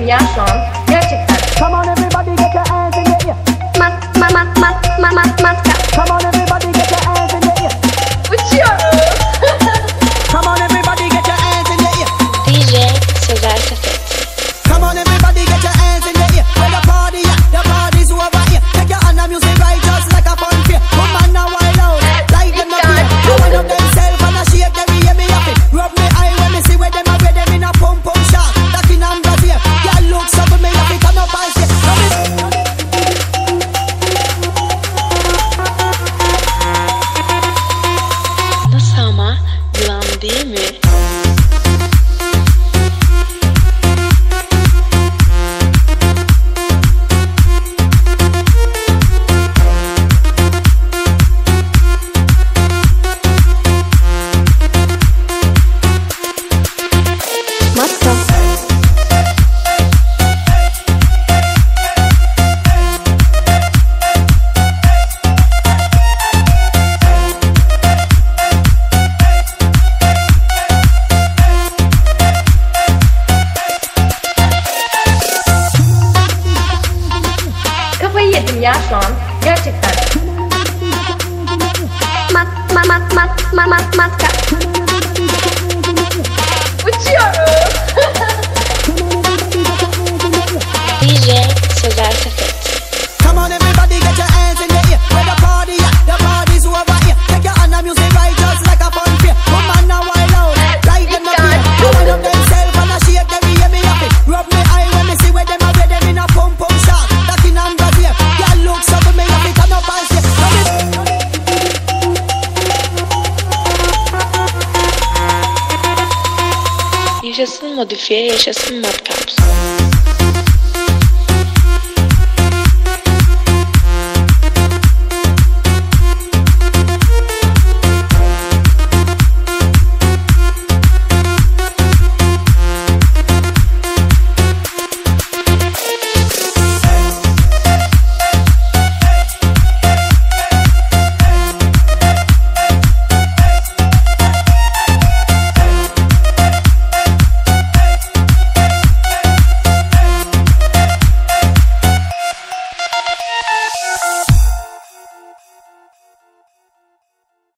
yedim ya şu an. Gerçekten. Come on everybody get your hands in the air. Come on everybody get your hands in the air. Uçuyorum. Come on everybody get your hands in the air. DJ Sezer Sepet. Come on everybody get your hands in the air. Where the party at? The party's over here. Take your hand and music right just like a fun fair. Come on now wild out. Like them up here. They wind up themselves and I shake them. Hear me happy. Rub me eye when me see where them are. Where them in a pump shot. That in and Brazil. Girl looks up with me happy. Turn up and say. Nasıl ama? Yılan değil mi? Kafayı yedim ya şu an. Gerçekten. Uçuyorum. DJ Sezer Sepet. Come on everybody get your hands in the air. Where the party at? The party's over here. Take your hand and music right just like a fun fair. Come on now wild out. Like them up here. They wind up themselves and I shake them. Hear me happy. Rub me eye when me see where them are. Where them in a pump shot. That in and Brazil. Girl looks up with me happy. Turn up and say. Yaşasın modifiye, yaşasın Madcaps.